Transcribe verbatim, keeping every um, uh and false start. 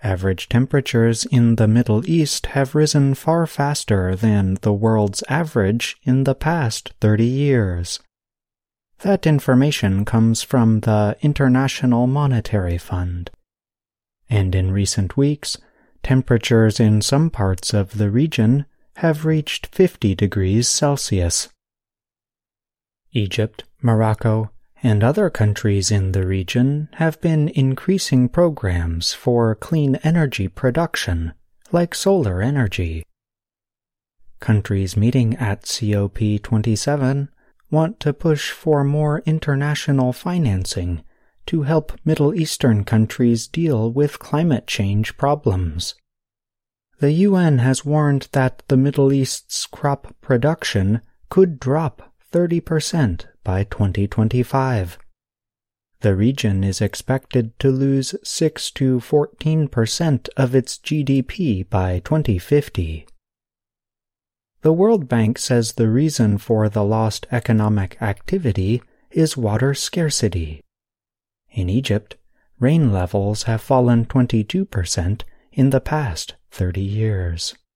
average temperatures in the Middle East have risen far faster than the world's average in the past thirty years. That information comes from the International Monetary Fund. And in recent weeks, temperatures in some parts of the region have reached fifty degrees Celsius. Egypt, Morocco, and other countries in the region have been increasing programs for clean energy production, like solar energy. Countries meeting at C O P twenty-seven want to push for more international financing to help Middle Eastern countries deal with climate change problems. The U N has warned that the Middle East's crop production could drop thirty percent by twenty twenty-five. The region is expected to lose six to fourteen percent of its G D P by twenty fifty. The World Bank says the reason for the lost economic activity is water scarcity. In Egypt, rain levels have fallen twenty-two percent in the past thirty years.